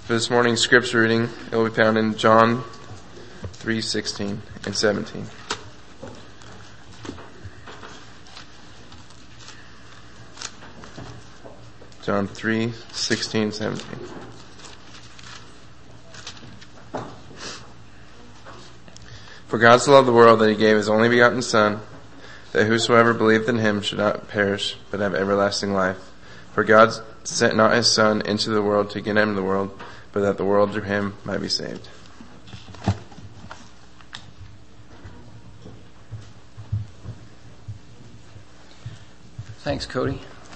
For this morning's scripture reading, it will be found in John 3:16 and 17. John 3:16, 17. For God so loved the world that he gave his only begotten Son, that whosoever believeth in him should not perish, but have everlasting life. For God sent not his Son into the world to condemn the world, but that the world through him might be saved. Thanks, Cody.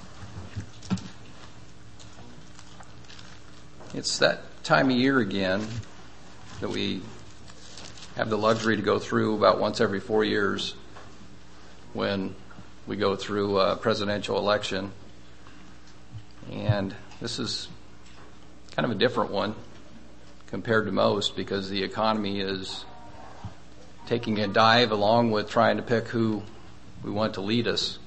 It's that time of year again that we have the luxury to go through about once every 4 years when we go through a presidential election. And this is kind of a different one compared to most because the economy is taking a dive along with trying to pick who we want to lead us.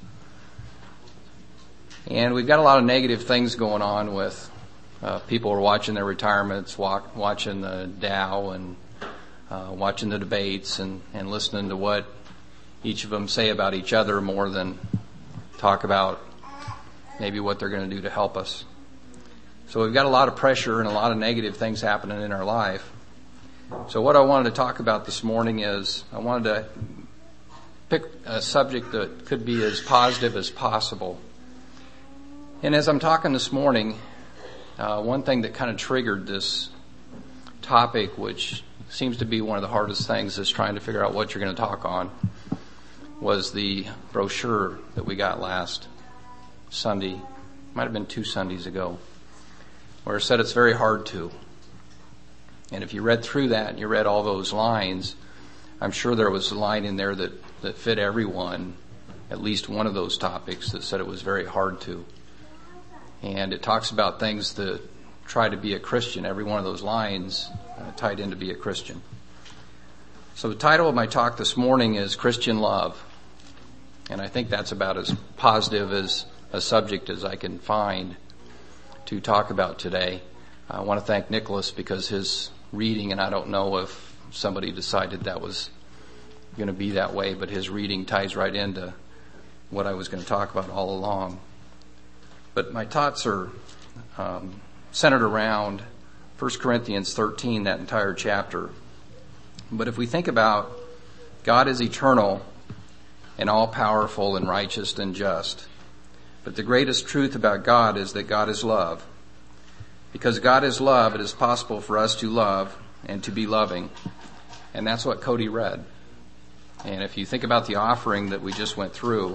And we've got a lot of negative things going on with people are watching their retirements, watching the Dow and watching the debates and listening to what each of them say about each other more than talk about maybe what they're going to do to help us. So we've got a lot of pressure and a lot of negative things happening in our life. So what I wanted to talk about this morning is I wanted to pick a subject that could be as positive as possible. And as I'm talking this morning, one thing that kind of triggered this topic, which seems to be one of the hardest things is trying to figure out what you're going to talk on, was the brochure that we got last Sunday. Might have been 2 Sundays ago, where it said it's very hard to. And if you read through that and you read all those lines, I'm sure there was a line in there that fit everyone, at least one of those topics that said it was very hard to. And it talks about things that try to be a Christian. Every one of those lines tied in to be a Christian. So the title of my talk this morning is Christian Love. And I think that's about as positive as a subject as I can find to talk about today. I want to thank Nicholas because his reading, and I don't know if somebody decided that was going to be that way, but his reading ties right into what I was going to talk about all along. But my thoughts are centered around 1 Corinthians 13, that entire chapter. But if we think about God is eternal and all-powerful and righteous and just. But the greatest truth about God is that God is love. Because God is love, it is possible for us to love and to be loving. And that's what Cody read. And if you think about the offering that we just went through,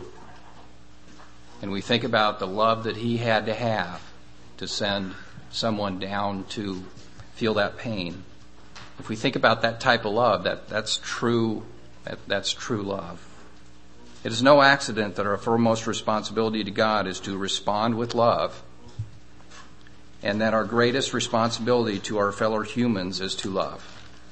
and we think about the love that he had to have to send someone down to feel that pain. If we think about that type of love, that's true love. It is no accident that our foremost responsibility to God is to respond with love, and that our greatest responsibility to our fellow humans is to love.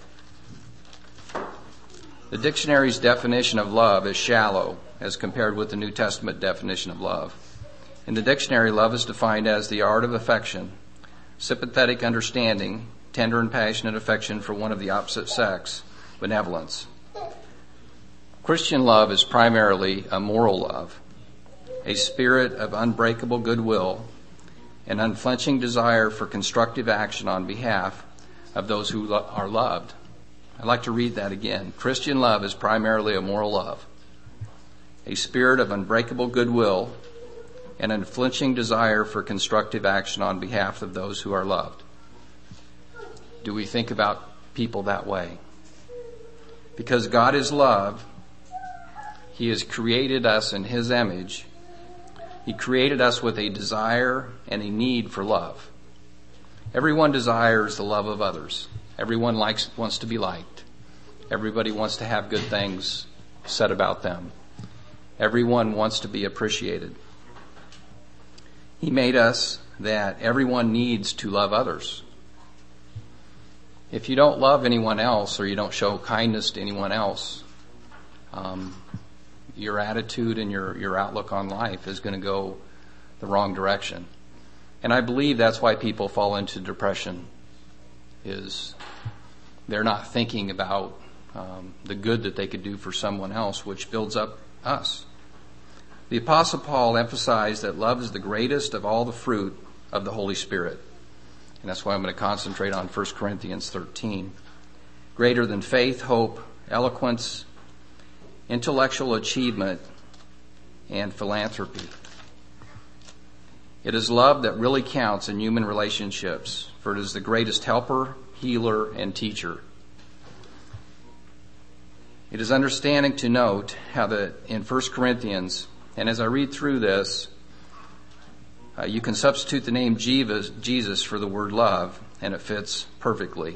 The dictionary's definition of love is shallow as compared with the New Testament definition of love. In the dictionary, love is defined as the art of affection, sympathetic understanding, tender and passionate affection for one of the opposite sex, benevolence. Christian love is primarily a moral love, a spirit of unbreakable goodwill, an unflinching desire for constructive action on behalf of those who are loved. I'd like to read that again. Christian love is primarily a moral love, a spirit of unbreakable goodwill, an unflinching desire for constructive action on behalf of those who are loved. Do we think about people that way? Because God is love, he has created us in his image. He created us with a desire and a need for love. Everyone desires the love of others. Everyone wants to be liked. Everybody wants to have good things said about them. Everyone wants to be appreciated. He made us that everyone needs to love others. If you don't love anyone else or you don't show kindness to anyone else, your attitude and your outlook on life is going to go the wrong direction. And I believe that's why people fall into depression is they're not thinking about the good that they could do for someone else, which builds up us. The Apostle Paul emphasized that love is the greatest of all the fruit of the Holy Spirit. And that's why I'm going to concentrate on 1 Corinthians 13. Greater than faith, hope, eloquence, intellectual achievement, and philanthropy. It is love that really counts in human relationships, for it is the greatest helper, healer, and teacher. It is understanding to note how that in 1 Corinthians, and as I read through this, you can substitute the name Jesus for the word love, and it fits perfectly.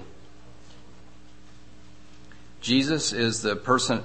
Jesus is the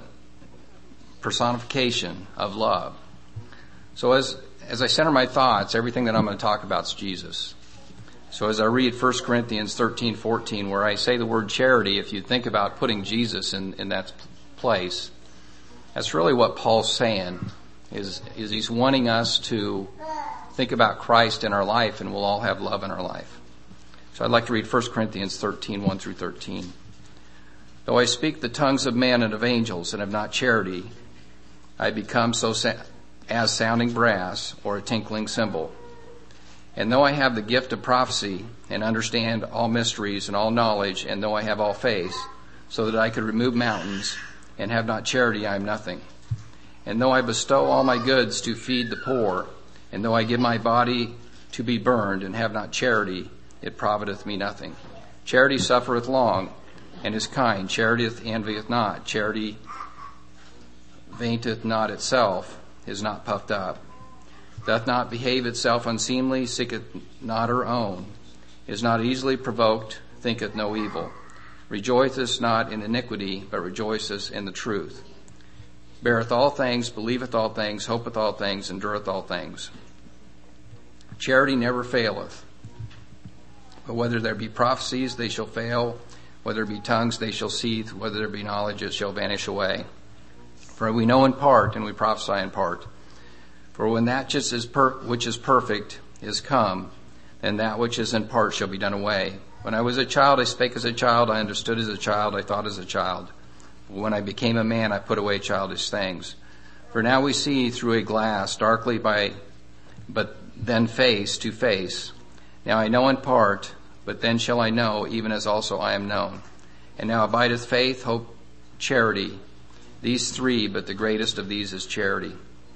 personification of love. So as I center my thoughts, everything that I'm going to talk about is Jesus. So as I read 1 Corinthians 13:14, where I say the word charity, if you think about putting Jesus in that place, that's really what Paul's saying, is he's wanting us to think about Christ in our life, and we'll all have love in our life. So I'd like to read 1 Corinthians 13:1 through 13. Though I speak the tongues of men and of angels and have not charity, I become as sounding brass or a tinkling cymbal. And though I have the gift of prophecy and understand all mysteries and all knowledge, and though I have all faith, so that I could remove mountains, and have not charity, I am nothing. And though I bestow all my goods to feed the poor, and though I give my body to be burned, and have not charity, it profiteth me nothing. Charity suffereth long, and is kind. Charity envieth not. Charity vaunteth not itself, is not puffed up, doth not behave itself unseemly, seeketh not her own, is not easily provoked, thinketh no evil, rejoiceth not in iniquity, but rejoiceth in the truth, beareth all things, believeth all things, hopeth all things, endureth all things. Charity never faileth. But whether there be prophecies, they shall fail. Whether there be tongues, they shall cease. Whether there be knowledge, it shall vanish away. For we know in part, and we prophesy in part. For when that which is perfect is come, then that which is in part shall be done away. When I was a child, I spake as a child, I understood as a child, I thought as a child. When I became a man, I put away childish things. For now we see through a glass, darkly but then face to face. Now I know in part, but then shall I know, even as also I am known. And now abideth faith, hope, charity. These three, but the greatest of these is charity.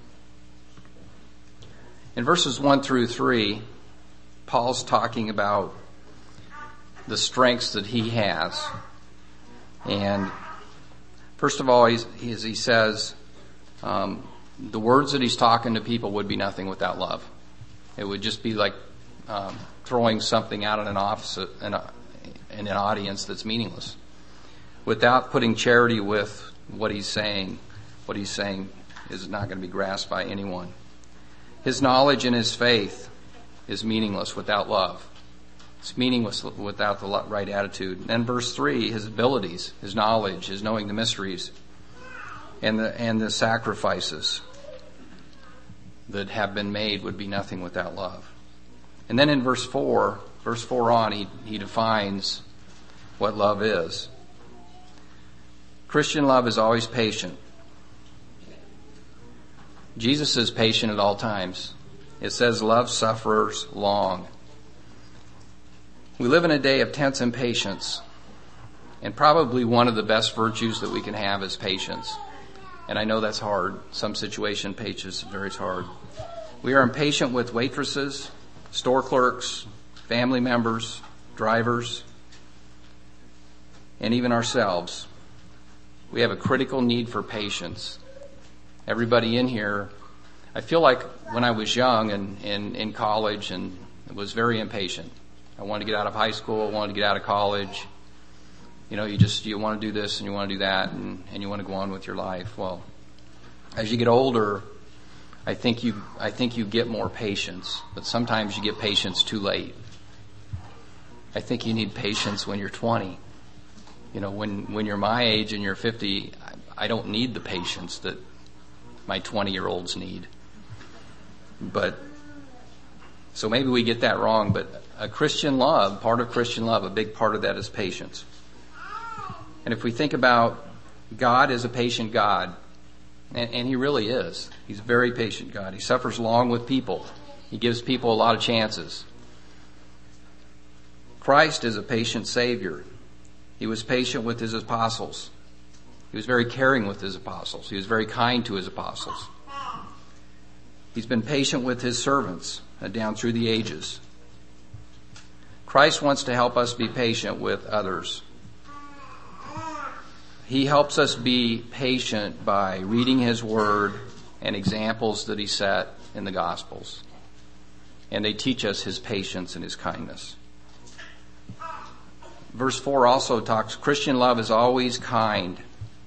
In verses 1 through 3, Paul's talking about the strengths that he has. And first of all, he says, the words that he's talking to people would be nothing without love. It would just be like throwing something out in an office in an audience that's meaningless. Without putting charity with what he's saying is not going to be grasped by anyone. His knowledge and his faith is meaningless without love. It's meaningless without the right attitude. And then verse 3, his abilities, his knowledge, his knowing the mysteries, and the sacrifices that have been made would be nothing without love. And then in verse 4 on, he defines what love is. Christian love is always patient. Jesus is patient at all times. It says love suffers long. We live in a day of tense impatience, and probably one of the best virtues that we can have is patience. And I know that's hard. Some situation, patience is very hard. We are impatient with waitresses, store clerks, family members, drivers, and even ourselves. We have a critical need for patience. Everybody in here, I feel like when I was young and in college and was very impatient. I wanted to get out of high school, I wanted to get out of college. You want to do this and you want to do that and you want to go on with your life. Well, as you get older, I think you get more patience, but sometimes you get patience too late. I think you need patience when you're 20. When you're my age and you're 50, I don't need the patience that my 20-year-olds need. But so maybe we get that wrong, but a Christian love, part of Christian love, a big part of that is patience. And if we think about God as a patient God, and He really is. He's a very patient God. He suffers long with people. He gives people a lot of chances. Christ is a patient Savior. He was patient with His apostles. He was very caring with His apostles. He was very kind to His apostles. He's been patient with His servants down through the ages. Christ wants to help us be patient with others. He helps us be patient by reading His Word and examples that He set in the Gospels. And they teach us His patience and His kindness. Verse 4 also talks, Christian love is always kind.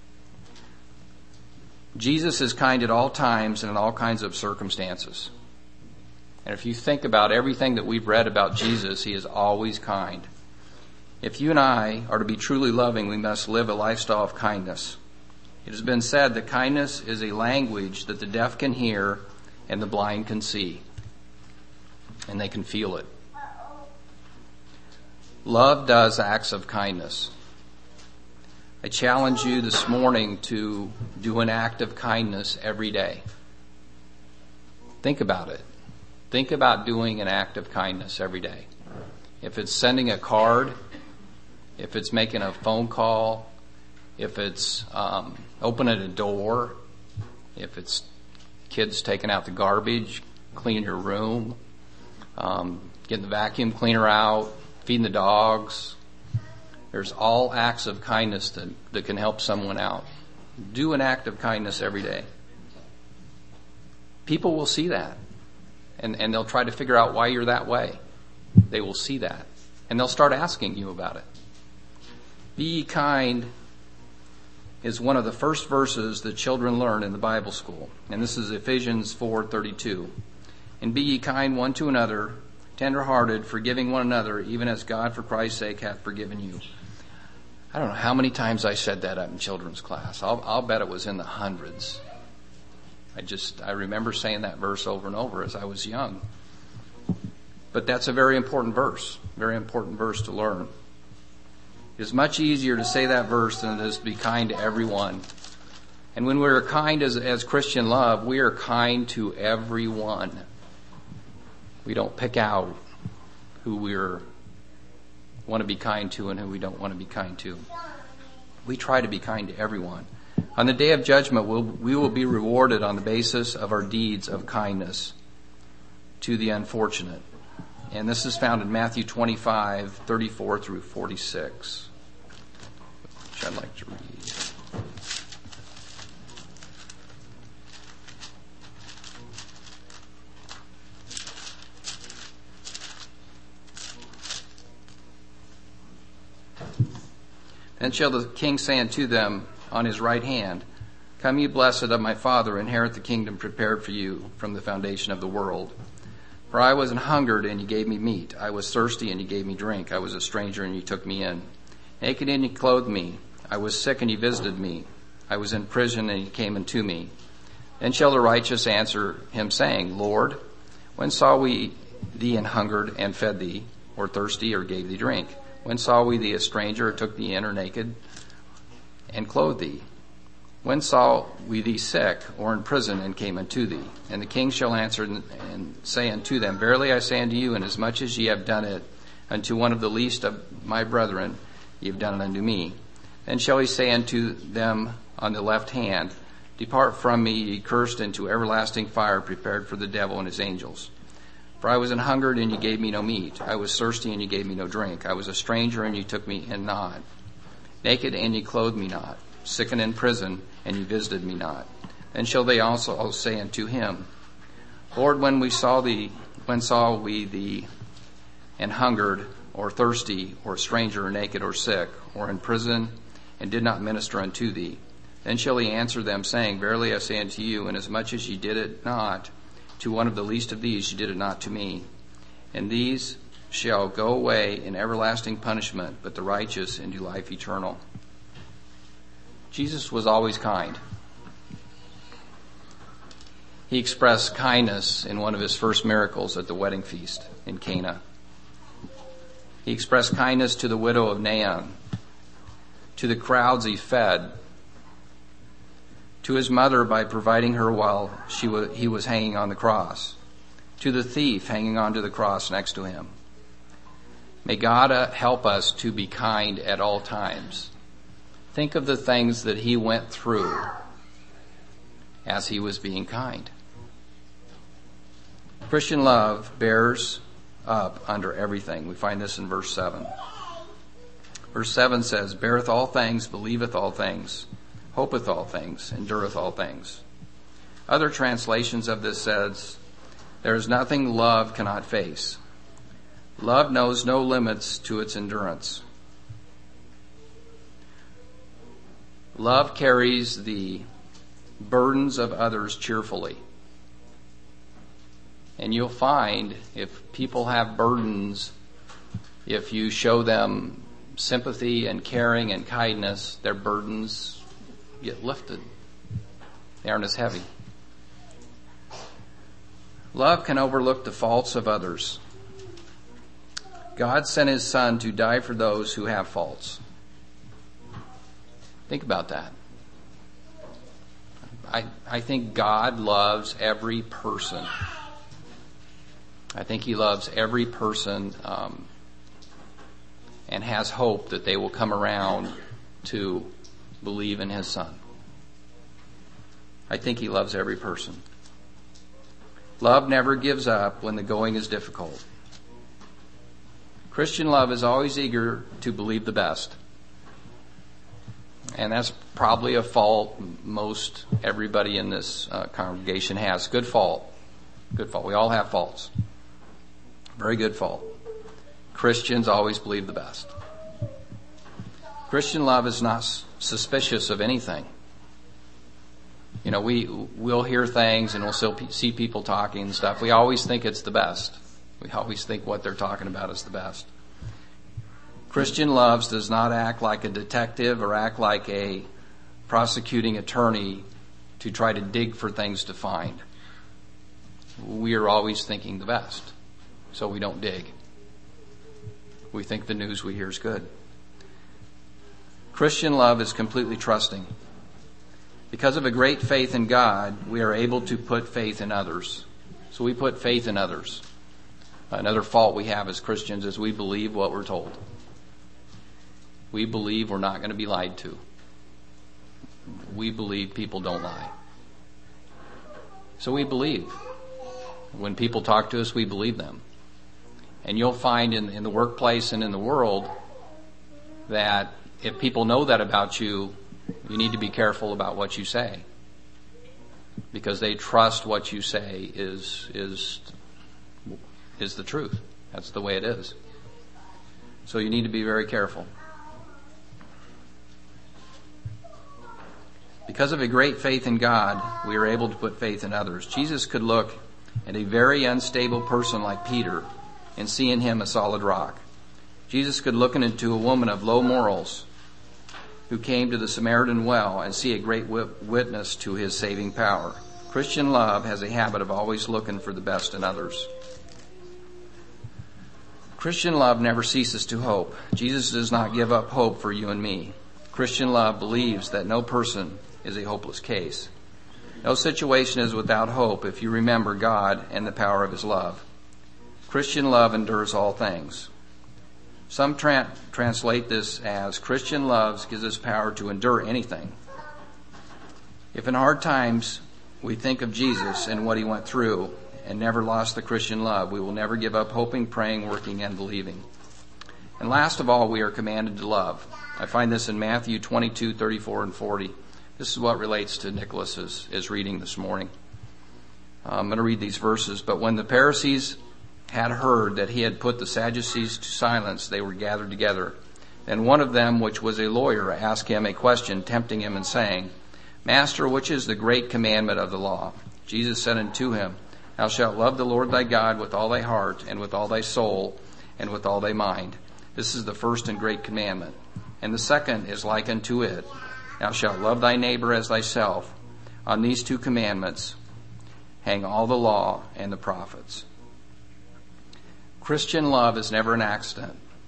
Jesus is kind at all times and in all kinds of circumstances. And if you think about everything that we've read about Jesus, He is always kind. If you and I are to be truly loving, we must live a lifestyle of kindness. It has been said that kindness is a language that the deaf can hear and the blind can see. And they can feel it. Love does acts of kindness. I challenge you this morning to do an act of kindness every day. Think about it. Think about doing an act of kindness every day. If it's sending a card, if it's making a phone call, if it's opening a door, if it's kids taking out the garbage, cleaning your room, getting the vacuum cleaner out, feeding the dogs. There's all acts of kindness that can help someone out. Do an act of kindness every day. People will see that. And they'll try to figure out why you're that way. They will see that. And they'll start asking you about it. Be ye kind is one of the first verses that children learn in the Bible school. And this is Ephesians 4:32. And be ye kind one to another, tender-hearted, forgiving one another, even as God for Christ's sake hath forgiven you. I don't know how many times I said that up in children's class. I'll bet it was in the hundreds. I remember saying that verse over and over as I was young. But that's a very important verse to learn. It's much easier to say that verse than it is to be kind to everyone. And when we're kind as Christian love, we are kind to everyone. We don't pick out who we want to be kind to and who we don't want to be kind to. We try to be kind to everyone. On the day of judgment, we will be rewarded on the basis of our deeds of kindness to the unfortunate. And this is found in Matthew 25:34 through 46, which I'd like to read. Then shall the king say unto them on his right hand, Come ye blessed of my Father, inherit the kingdom prepared for you from the foundation of the world. For I was an hungered, and ye gave me meat. I was thirsty, and ye gave me drink. I was a stranger, and ye took me in. Naked, and ye clothed me. I was sick, and ye visited me. I was in prison, and ye came unto me. Then shall the righteous answer him, saying, Lord, when saw we thee an hungered, and fed thee, or thirsty, or gave thee drink? When saw we thee a stranger, or took thee in, or naked, and clothed thee? When saw we thee sick, or in prison, and came unto thee? And the king shall answer and say unto them, Verily I say unto you, inasmuch as ye have done it unto one of the least of my brethren, ye have done it unto me. Then shall he say unto them on the left hand, Depart from me, ye cursed, into everlasting fire, prepared for the devil and his angels. For I was an hungered, and ye gave me no meat. I was thirsty, and ye gave me no drink. I was a stranger, and ye took me in not. Naked, and ye clothed me not. Sick and in prison, and ye visited me not. Then shall they also say unto him, Lord, when saw we thee an hungered, or thirsty, or stranger, or naked, or sick, or in prison, and did not minister unto thee? Then shall he answer them, saying, Verily I say unto you, inasmuch as ye did it not to one of the least of these, ye did it not to me. And these shall go away in everlasting punishment, but the righteous into life eternal. Jesus was always kind. He expressed kindness in one of his first miracles at the wedding feast in Cana. He expressed kindness to the widow of Nain. To the crowds he fed. To his mother by providing her while he was hanging on the cross. To the thief hanging onto the cross next to him. May God help us to be kind at all times. Think of the things that he went through as he was being kind. Christian love bears up under everything. We find this in verse 7. Verse 7 says, beareth all things, believeth all things, hopeth all things, endureth all things. Other translations of this says, there is nothing love cannot face. Love knows no limits to its endurance. Love carries the burdens of others cheerfully. And you'll find if people have burdens, if you show them sympathy and caring and kindness, their burdens get lifted. They aren't as heavy. Love can overlook the faults of others. God sent his Son to die for those who have faults. Think about that. I think God loves every person. I think he loves every person and has hope that they will come around to believe in his Son. I think he loves every person. Love never gives up when the going is difficult. Christian love is always eager to believe the best. And that's probably a fault most everybody in this congregation has. Good fault. Good fault. We all have faults. Very good fault. Christians always believe the best. Christian love is not suspicious of anything. You know, we'll hear things and we'll still see people talking and stuff. We always think it's the best. We always think what they're talking about is the best. Christian love does not act like a detective or act like a prosecuting attorney to try to dig for things to find. We are always thinking the best, so we don't dig. We think the news we hear is good. Christian love is completely trusting. Because of a great faith in God, we are able to put faith in others. So we put faith in others. Another fault we have as Christians is we believe what we're told. We believe we're not going to be lied to. We believe people don't lie. So we believe. When people talk to us, we believe them. And you'll find in the workplace and in the world that if people know that about you, you need to be careful about what you say. Because they trust what you say is the truth. That's the way it is. So you need to be very careful. Because of a great faith in God, we are able to put faith in others. Jesus could look at a very unstable person like Peter and see in him a solid rock. Jesus could look into a woman of low morals who came to the Samaritan well and see a great witness to his saving power. Christian love has a habit of always looking for the best in others. Christian love never ceases to hope. Jesus does not give up hope for you and me. Christian love believes that no person is a hopeless case. No situation is without hope if you remember God and the power of his love. Christian love endures all things. Some translate this as Christian love gives us power to endure anything. If in hard times we think of Jesus and what he went through and never lost the Christian love, we will never give up hoping, praying, working, and believing. And last of all, we are commanded to love. I find this in Matthew 22:34 and 40. This is what relates to Nicholas's reading this morning. I'm going to read these verses. But when the Pharisees had heard that he had put the Sadducees to silence, they were gathered together. Then one of them, which was a lawyer, asked him a question, tempting him and saying, Master, which is the great commandment of the law? Jesus said unto him, Thou shalt love the Lord thy God with all thy heart, and with all thy soul, and with all thy mind. This is the first and great commandment. And the second is like unto it. Thou shalt love thy neighbor as thyself. On these two commandments hang all the law and the prophets. Christian love is never an accident.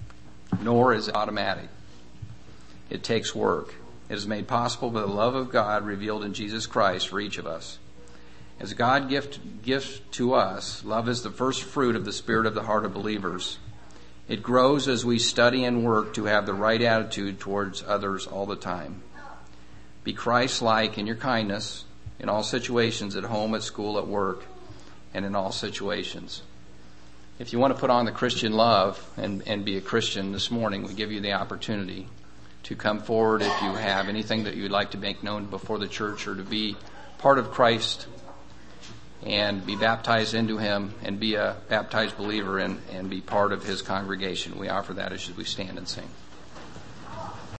nor is it automatic. It takes work. It is made possible by the love of God revealed in Jesus Christ for each of us. As God gives to us, love is the first fruit of the Spirit of the heart of believers. It grows as we study and work to have the right attitude towards others all the time. Be Christ-like in your kindness in all situations, at home, at school, at work, and in all situations. If you want to put on the Christian love and be a Christian this morning, we give you the opportunity to come forward if you have anything that you would like to make known before the church, or to be part of Christ and be baptized into Him and be a baptized believer and be part of His congregation. We offer that as we stand and sing.